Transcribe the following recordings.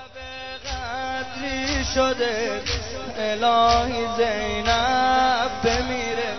شب قدری شده الهی زینب بمیره.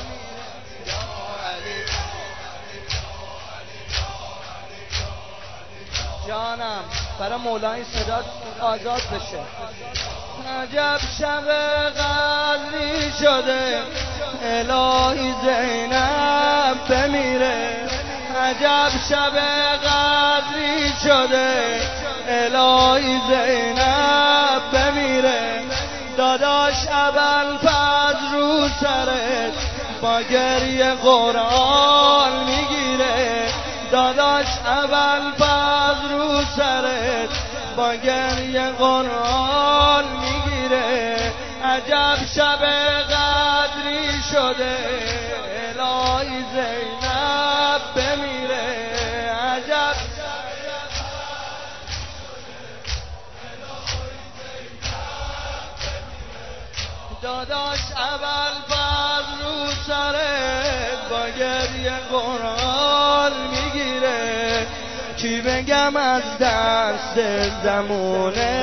جانم برای مولای صدات آزاد بشه. عجب شب قدری شده الهی زینب بمیره. عجب شب قدری شده الهی زینب بمیره. داداش ابوالفضل رو سرت با گریه قرآن میگیره. داداش ابوالفضل رو سرت با گریه قرآن میگیره. عجب شب قدری شده الهی زینب بمیره. عجب داداش ابوالفضل رو سرت با گریه قرآن میگیره. چی بگم از دست زمونه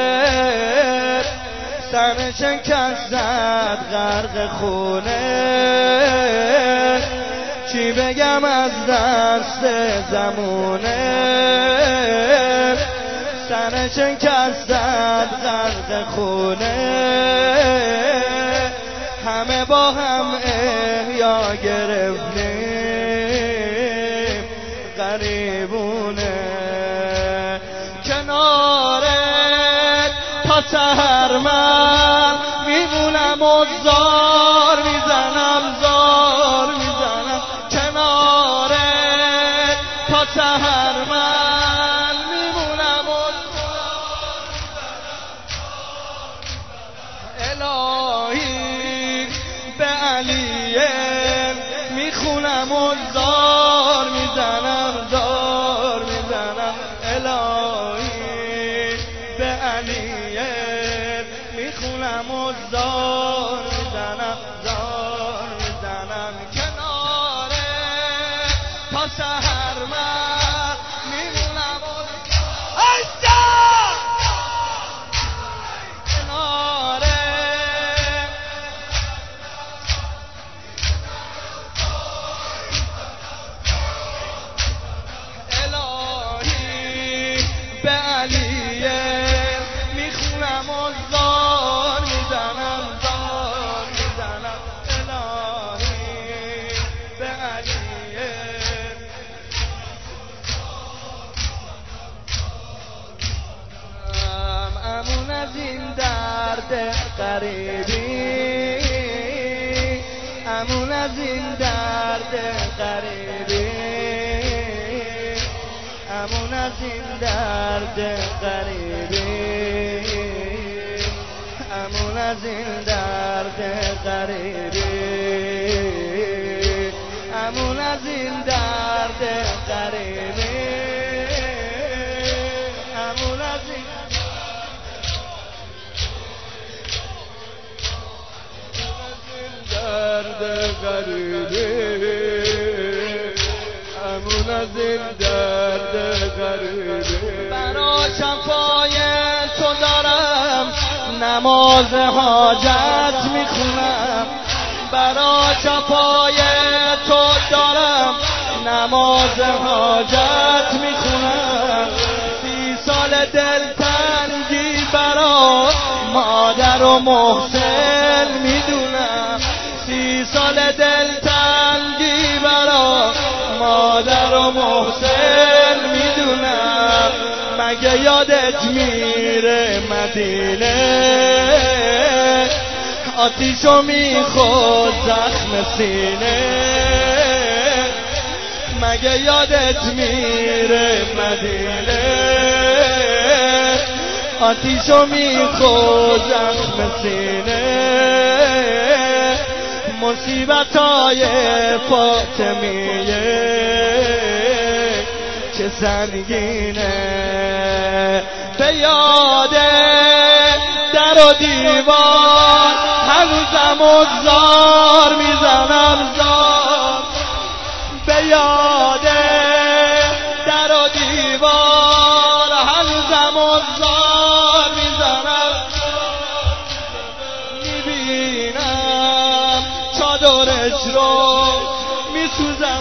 سر شکست غرق خونه. چی بگم از دست زمونه سر شکست غرق خونه. همه با هم احیا گرفتیم غریبونه. کنارت تا سحر من میمونم و زار میزنم زار میزنم. کنارت تا سحر من میمونم و الهی به علیه میخونم و زار میزنم زار میزنم. الهی به علیه میخونم و زار میزنم زار میزنم. کناره تا سحر من میمونم و به علیه میخونم و زار میزنم زار میزنم. الهی به علیه امون از این درد غریبی امون از این درد غریبی امون از این درد غریبی امون از این درد غریبی امون از این درد غریبی امون از این درد غریبی امون از این درد غریبی. برا شفای تو دارم نماز حاجت میخونم. برا شفای تو دارم نماز حاجت میخونم. 30 سال دلتنگی برا مادر و محسن میدونم. 30 سال دلتنگی برا مادر و محسن میدونم. مگه یادت میره مدینه آتیشو میخورد زخم سینه. مگه یادت میره مدینه آتیشو میخورد زخم سینه. مصیبتای فاطمیه چه سنگینه. به یاد در و دیوار هنوزم و زار میزنم زار. به یاد در و دیوار هنوزم و زار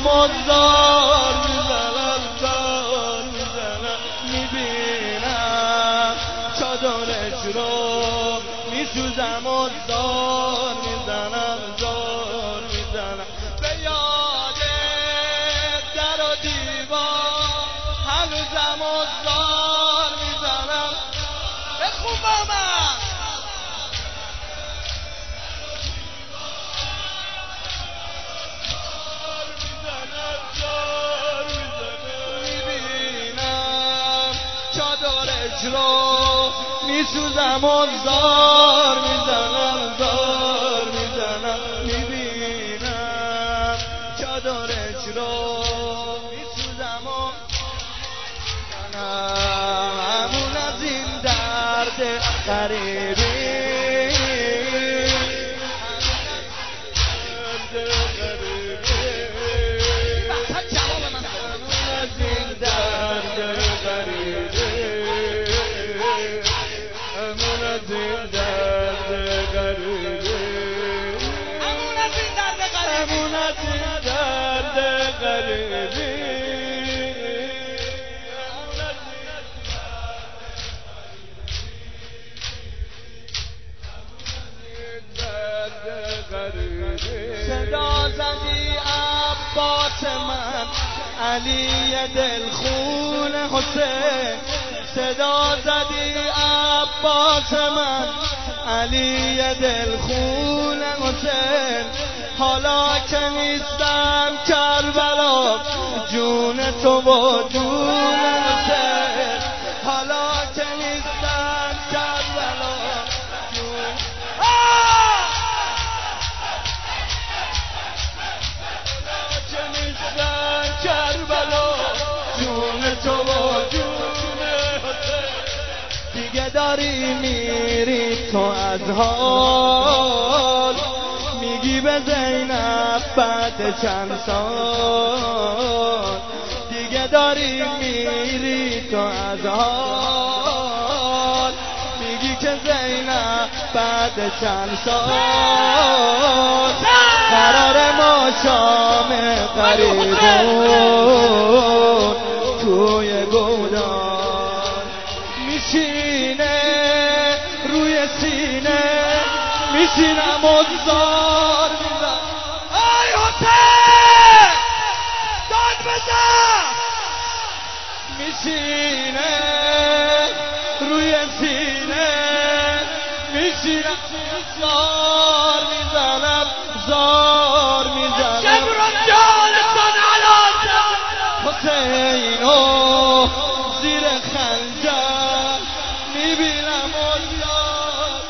و زار میزنم زار میزنم میبینم چادرش رو میسوزم و زار میزنم زار میزنم به یاد در و دیوار هنوزم و زار میزنم بخون با من میبینم چادرش رو میسوزم و زار میزنم زار میزنم میبینم چادرش رو میسوزم و میزنم همون از این درد غریبی صدا زدی عباس من علی دلخون حسین صدا زدی عباس من علی دلخون حسین حالا که نیستم کربلا جون تو و جون حسین حالا که نیستم کربلا جون کربلا جون تو و جون دیگه داری میری تو از حال میگی به زینب بعد چند سال دیگه داری میری تو از حال میگی که زینب بعد چند سال قرار ما شام غریبون توی گودان میشینه روی سینه میشینم و زار میزن ای حسین داد بزن میشینه روی سینه میشینم زار میزنم زار میزنم شبران جانتان علازم حسینو زیر خنجر میبینم و یار